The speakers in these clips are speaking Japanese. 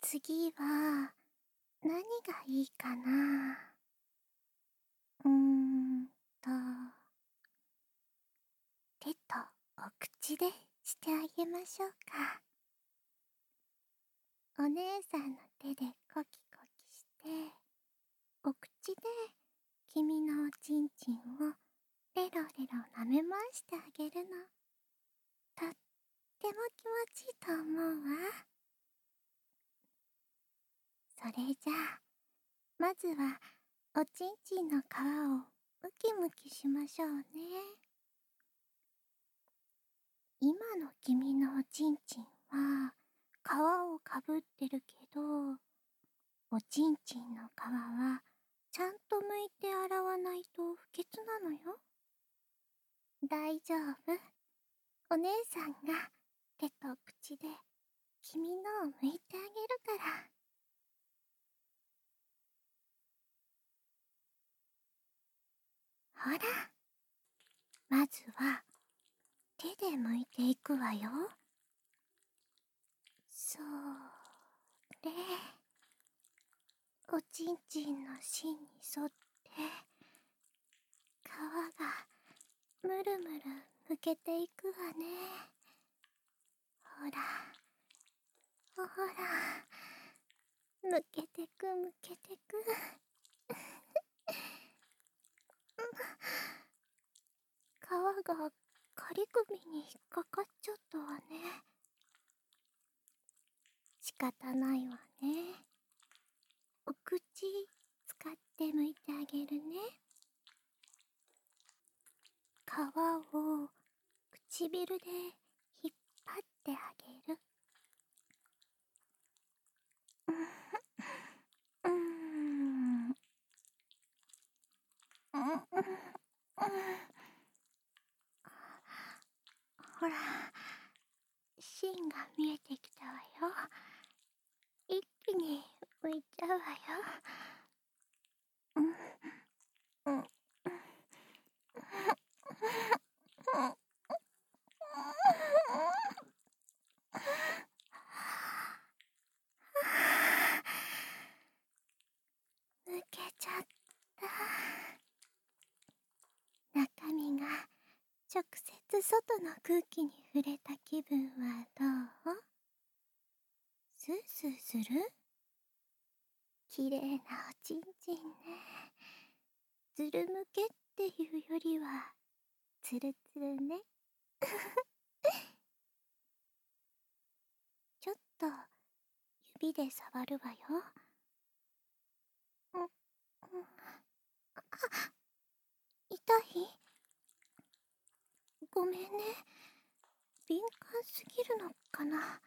次は何がいいかな。うーんと、手とお口でしてあげましょうか。お姉さんの手でコキコキして、お口で君のおちんちんをレロレロ舐め回してあげるの。とっても気持ちいいと思うわ。それじゃあ、まずはおちんちんの皮をムキムキしましょうね。今の君のおちんちんは皮をかぶってるけど、おちんちんの皮はちゃんと剥いて洗わないと不潔なのよ。大丈夫。お姉さんが手と口で君のを剥いてあげるから。ほら、まずは手で剥いていくわよ。それ、おちんちんの芯に沿って皮がむるむるむけていくわね。ほらほら、むけてくむけてく。皮が仮首に引っかかっちゃったわね。仕方ないわね。お口使ってむいてあげるね。皮を唇で引っ張ってあげる。うんうんほら、芯が見えてきたわよ。一気に剥いちゃうわよ。抜けちゃった。中身が直接外の空気に触れた気分はどう？スースーする？きれいなおちんちんね。ずるむけっていうよりはつるつるね。ちょっと指で触るわよ。痛い？ごめんね。敏感すぎるのかな。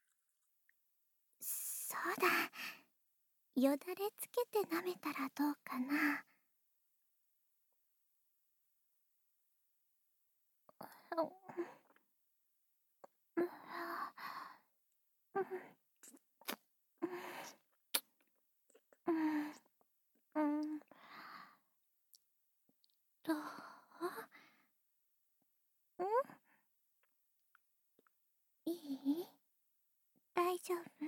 そうだ。よだれつけて舐めたらどうかな。どう？いい？大丈夫？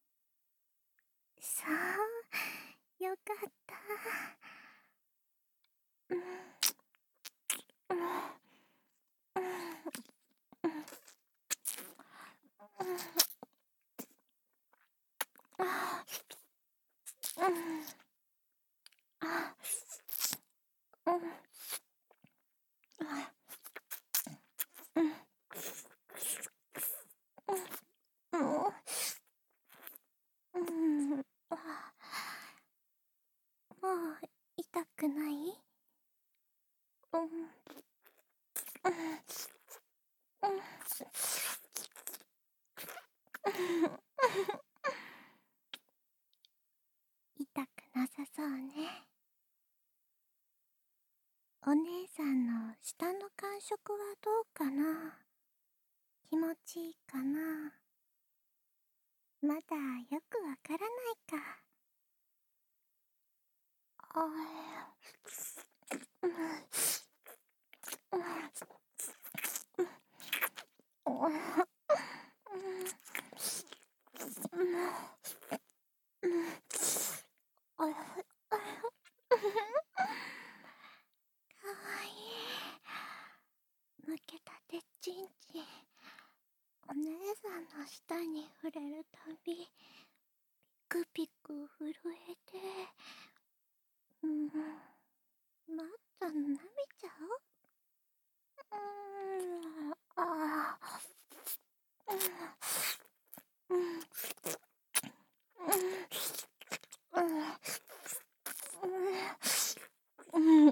そう、よかった。もう痛くない？痛くなさそうね。お姉さんの舌の感触はどうかな？気持ちいいかな？まだよくわからないか。 姉さんの舌に触れるたびピクピク震えて、また舐めちゃう。ああ、うん、うん、うん、うん、うん、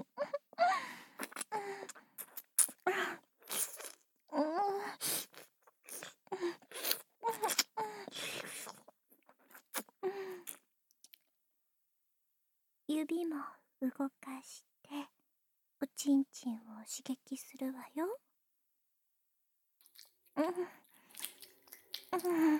指も動かしておちんちんを刺激するわよ。うん、うん、うん、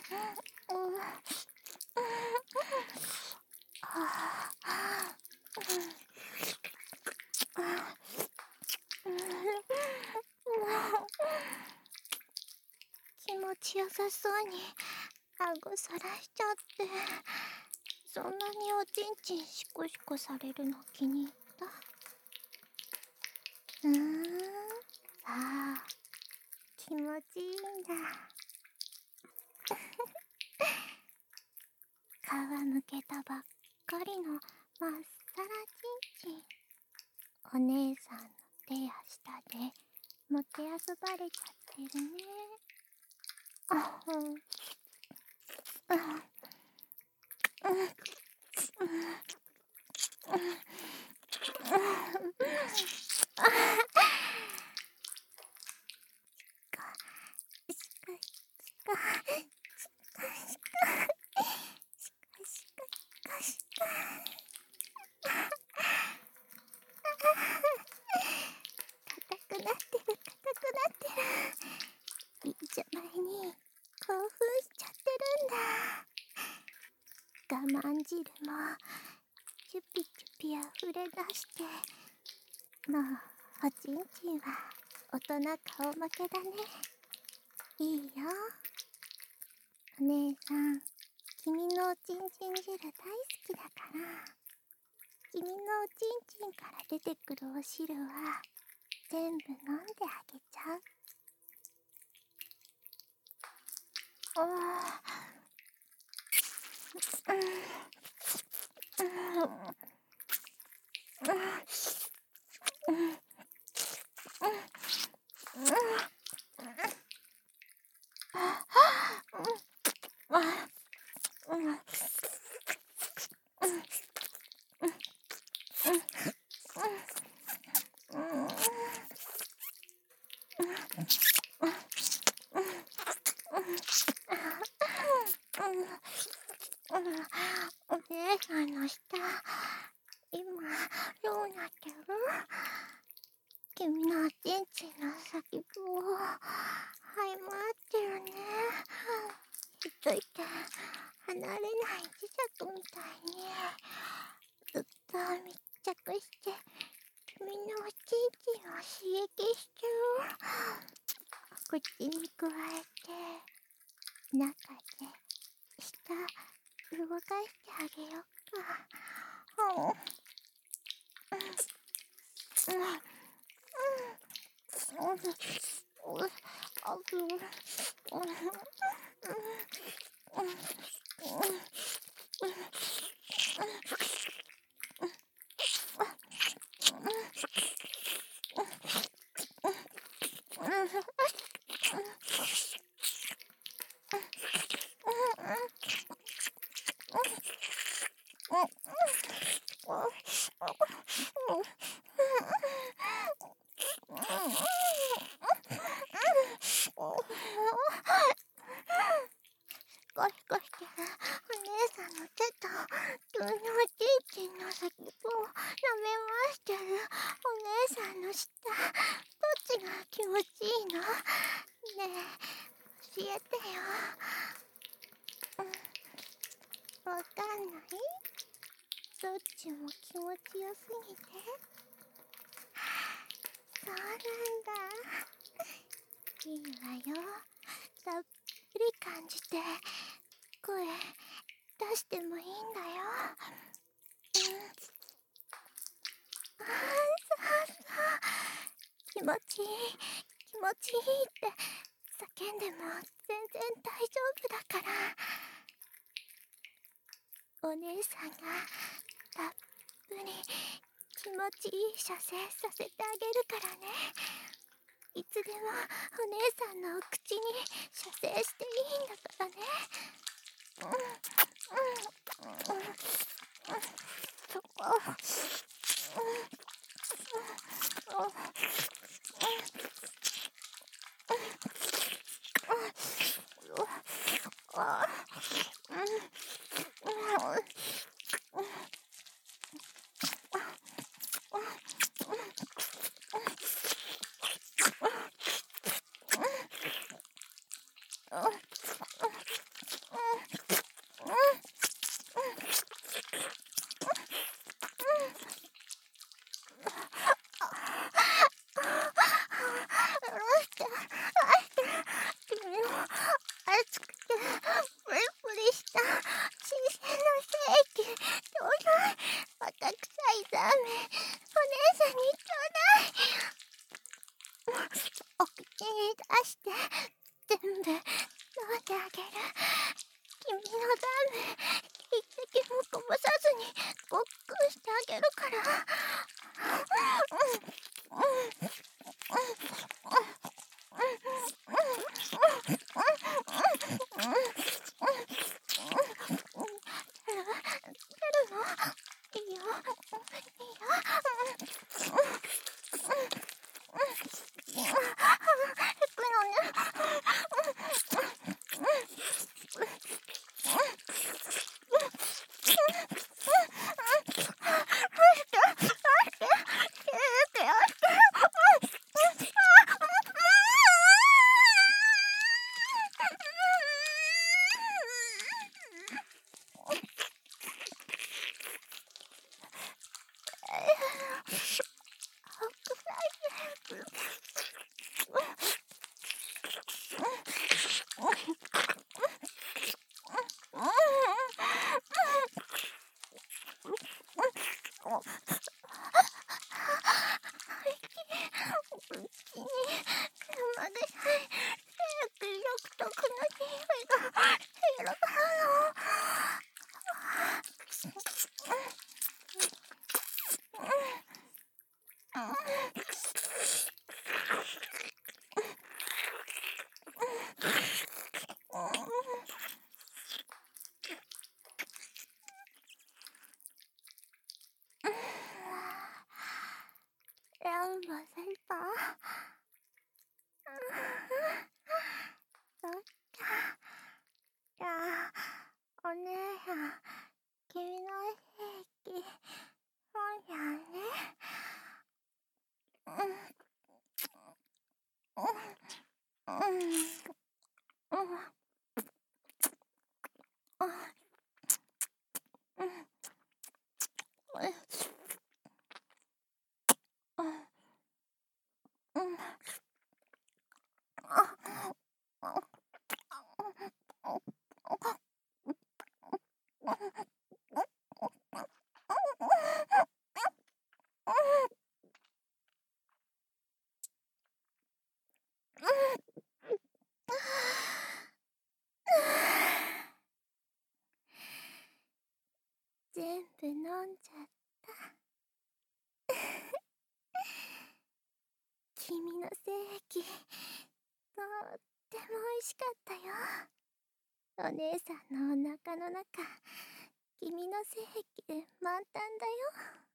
気持ちよさそうに顎さらしちゃって、そんなにおちんちんシコシコされるの気に入った？さあ、気持ちいいんだ。皮むけたばっかりのまっさらちんちん。お姉さんの手や舌でもてあそばれちゃってるね。あほん、うん、うん、うん、硬くなってる、硬くなってる。いいじゃないに、興奮しちゃってるんだ。我慢汁もチュピチュピ溢れ出して、もうおちんちんは大人顔負けだね。いいよ。お姉さん、君のおちんちん汁大好きだから、君のおちんちんから出てくるお汁は全部飲んであげちゃう。お姉さんの舌、今どうなってる？君のおちんちんの先っぽをはい回ってるね。ひっついて離れない磁石みたいにずっと密着して君のおちんちんを刺激してる。口に加えて中で舌動かしてあげよっか。ゴシゴシしてるお姉さんの手と君のおちんちんの先っぽを舐め回してるお姉さんの舌、どっちが気持ちいいの？ねえ、教えてよ。わかんない？どっちも気持ちよすぎて。そうなんだ。いいわよ。たっぷり感じて声出してもいいんだよ。そうそう。気持ちいい、気持ちいいって叫んでも全然大丈夫だから。お姉さんがたっぷり気持ちいい射精させてあげるからね。いつでもお姉さんのお口に射精していいんだからね。熱くてプリプリした新鮮な精液ちょうだい。若臭いザーメンお姉さんにちょうだい。お口に出して全部飲んであげる。君のザーメン一滴もこぼさずにごっくんしてあげるから。いいよ、いいよ。行くのね。ランボ先輩。そっか。じゃあお姉さん君の精液飲んじゃうね。全部飲んじゃった。君の精液とっても美味しかったよ。お姉さんのお腹の中君の精液で満タンだよ。